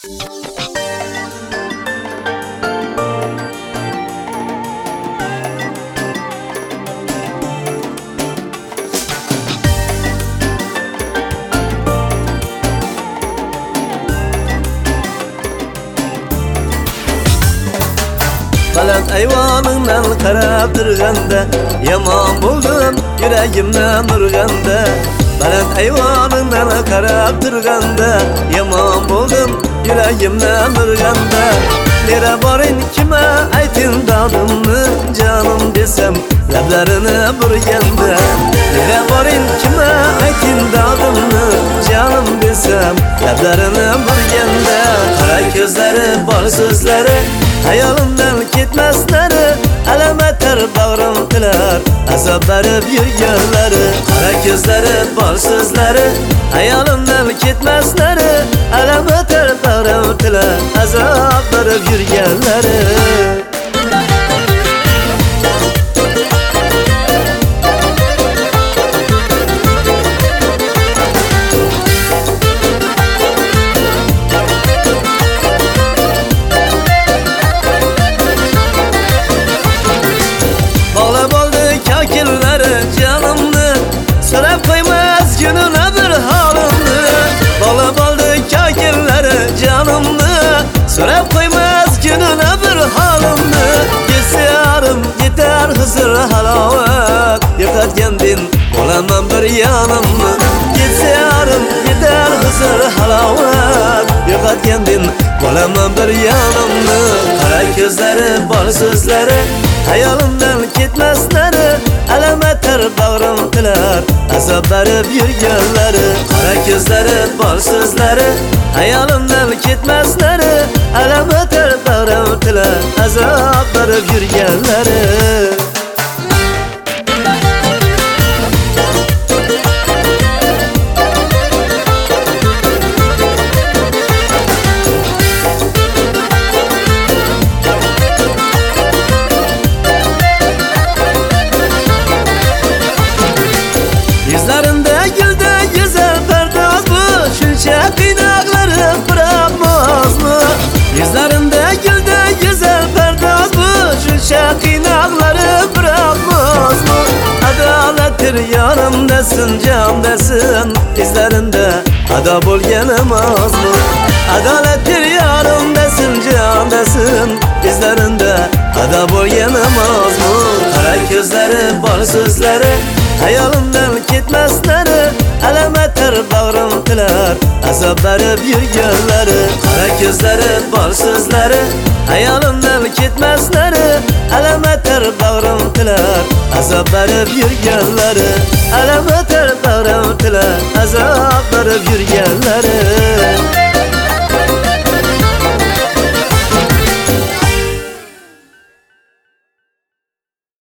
Baland ayvoningdan qarab turganda yomon bo'ldim, yuragimdan urganda. Baland ayvoningdan qarab turganda yomon bo'ldim, yuragimdan urganda. Nera boring kima ayting dardimni, jonim desam lablarini burganda. Nera boring kima ayting dardimni, jonim desam lablarini burganda. Qara ko'zlari, bor so'zlari hayolimdan ketmaslari, alam atar bag'rim tilar azob berib yurganlari. Qara ko'zlari, bor so'zlari hayolimdan ketmaslari, alam atar bag'rim tilar azob berib yurganlari. So'rab qo'ymas gününe bir halimni. Bağlab oldi kakillari jonimni. So'rab qo'ymas gününe bir halimni. Ketsa yarim yetar huzur halovat, yo'qotgandin bo'laman bir yonimni. Ketsa yarim yetar huzur halovat, yo'qotgandin bo'laman bir yonimni. Qara ko'zlari, bor so'zlari hayolimdan ketmaslari, alam atar bag'rim tilar azob berib yurganlari. Qara ko'zlari, bor so'zlari hayolimdan ketmaslari, alam atar bag'rim tilar azob berib yurganlari. Yuzlarında gülde güzel perdoz bu, shuncha qiynoqlarim bırakmazmı? Yuzlarında gülde güzel perdoz bu, shuncha qiynoqlarim bırakmazmı? Adalettir yanımdasın, camdasın, izlerinde ado bo'lganim ozmi? Adalettir yanımdasın, camdasın, izlerinde ado bo'lganim ozmi? Qara ko'zlari, bor so'zlari hayolimdan ketmaslari, alam atar bag'rim tilar azob berib yurganlari. Qara ko'zlari, bor so'zlari hayolimdan ketmaslari, alam atar bag'rim tilar azob berib yurganlari. Alam atar bag'rim tilar azob berib yurganlari.